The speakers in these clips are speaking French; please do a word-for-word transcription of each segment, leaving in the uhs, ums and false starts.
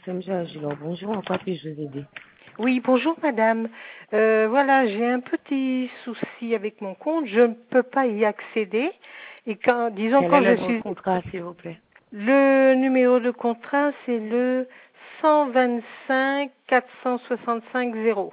S M G Agilor. Bonjour, en quoi puis-je vous aider? Oui, bonjour madame. Euh, voilà, j'ai un petit souci avec mon compte. Je ne peux pas y accéder. Et quand, disons, Quel quand est je le numéro de suis... contrat, s'il vous plaît? Le numéro de contrat, c'est le cent vingt-cinq quatre cent soixante-cinq zéro.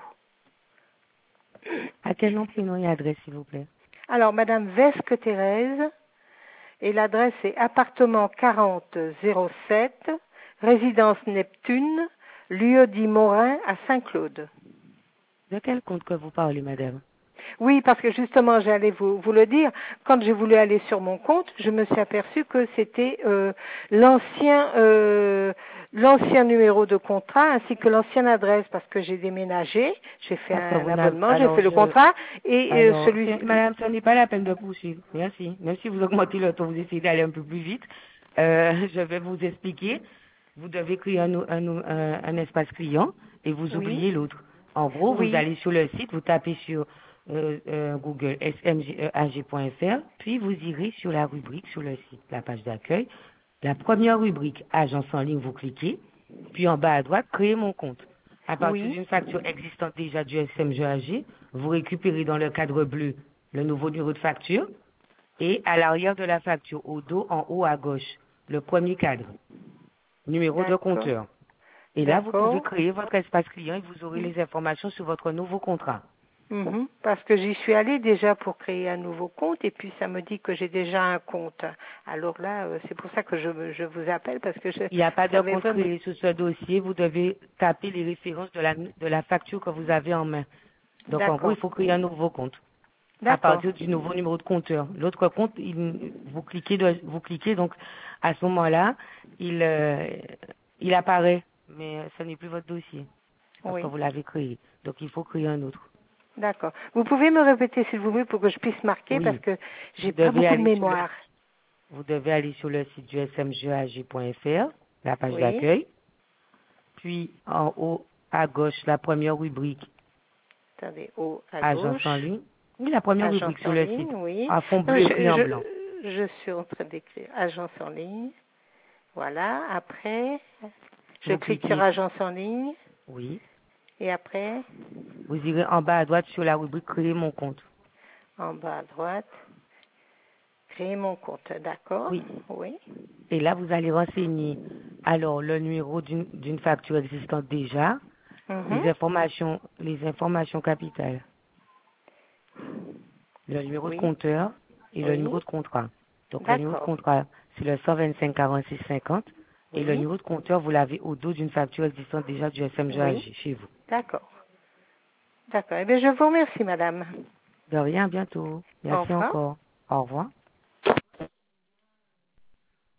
À quel nom, prénom et adresse, s'il vous plaît? Alors, madame Vesque Thérèse, et l'adresse est appartement quarante zéro sept, résidence Neptune, lieu dit Morin à Saint-Claude. De quel compte que vous parlez, madame? Oui, parce que justement, j'allais vous, vous le dire, quand j'ai voulu aller sur mon compte, je me suis aperçue que c'était euh, l'ancien euh, l'ancien numéro de contrat ainsi que l'ancienne adresse, parce que j'ai déménagé, j'ai fait Parce que un vous n'avez... abonnement, j'ai Alors, fait le je... contrat, et euh, Alors, celui c'est- madame, ce n'est pas la peine de poursuivre. Merci. Même si vous augmentez le taux, vous essayez d'aller un peu plus vite. Euh, je vais vous expliquer. Vous devez créer un, nou- un, nou- un- un espace client et vous oui, oubliez l'autre. En gros, vous oui, allez sur le site, vous tapez sur euh, euh, Google S M G E A G point F R, puis vous irez sur la rubrique, sur le site, la page d'accueil. La première rubrique, agence en ligne, vous cliquez. Puis en bas à droite, créer mon compte. À partir oui, d'une facture existante déjà du S M G A G, vous récupérez dans le cadre bleu le nouveau numéro de facture et à l'arrière de la facture, au dos, en haut à gauche, le premier cadre, numéro de d'accord, compteur. Et là, vous pouvez d'accord. créer votre espace client et vous aurez les informations sur votre nouveau contrat. Mhm. Parce que j'y suis allée déjà pour créer un nouveau compte et puis ça me dit que j'ai déjà un compte. Alors là, euh, c'est pour ça que je, je vous appelle parce que je Il n'y a pas de savais compte vraiment. créé sur ce dossier. Vous devez taper les références de la, de la facture que vous avez en main. Donc, en gros, il D'accord, faut créer un nouveau compte à d'accord, partir du nouveau numéro de compteur. L'autre compte, il, vous cliquez, de- vous cliquez, donc à ce moment-là, il, euh, il apparaît, mais euh, ce n'est plus votre dossier parce que oui, vous l'avez créé. Donc, il faut créer un autre. d'accord. Vous pouvez me répéter s'il vous plaît pour que je puisse marquer parce Oui, que vous j'ai pas devez beaucoup de aller sur le, mémoire. vous devez aller sur le site du S M G A G point F R, la page Oui, d'accueil, puis en haut à gauche, la première rubrique, attendez, haut à agence en gauche, ligne. Oui, la première agence rubrique sur en le site, ligne, oui. à fond Non, bleu mais écrit je, en blanc. je, je suis en train d'écrire agence en ligne. Voilà, après, je Vous clique sur cliquez, agence en ligne oui. et après, Vous irez en bas à droite sur la rubrique créer mon compte. en bas à droite, créer mon compte, d'accord? Oui. Oui. Et là, vous allez renseigner alors le numéro d'une d'une facture existante déjà, Mhm. les informations, les informations capitales, le numéro de Oui, compteur et le oui, numéro de contrat. Donc le numéro de d'accord. contrat, c'est le cent vingt-cinq quarante-six cinquante et le Oui, numéro de compteur, vous l'avez au dos d'une facture existante déjà du S M G A oui, G chez vous. d'accord. D'accord. Eh bien, je vous remercie, madame. De rien, à bientôt. Au Merci revoir. encore. Au revoir.